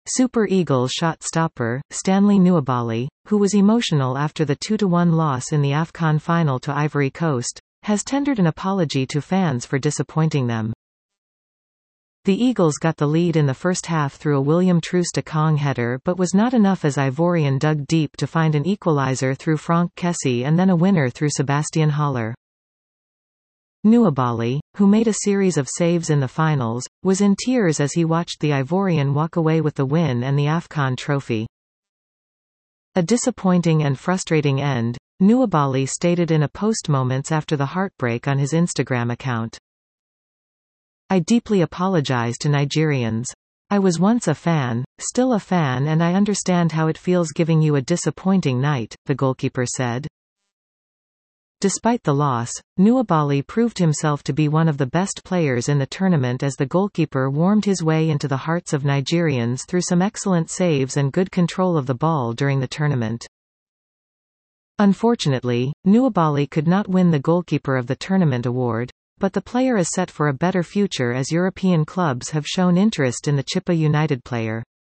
Super Eagles shot-stopper, Stanley Nwabali, who was emotional after the 2-1 loss in the AFCON final to Ivory Coast, has tendered an apology to fans for disappointing them. The Eagles got the lead in the first half through a William Troost-Ekong header but was not enough as Ivorian dug deep to find an equaliser through Franck Kessie and then a winner through Sebastian Haller. Nwabali, who made a series of saves in the finals, was in tears as he watched the Ivorian walk away with the win and the AFCON trophy. A disappointing and frustrating end, Nwabali stated in a post moments after the heartbreak on his Instagram account. "I deeply apologize to Nigerians. I was once a fan, still a fan, and I understand how it feels giving you a disappointing night," the goalkeeper said. Despite the loss, Nwabali proved himself to be one of the best players in the tournament as the goalkeeper warmed his way into the hearts of Nigerians through some excellent saves and good control of the ball during the tournament. Unfortunately, Nwabali could not win the Goalkeeper of the Tournament award, but the player is set for a better future as European clubs have shown interest in the Chippa United player.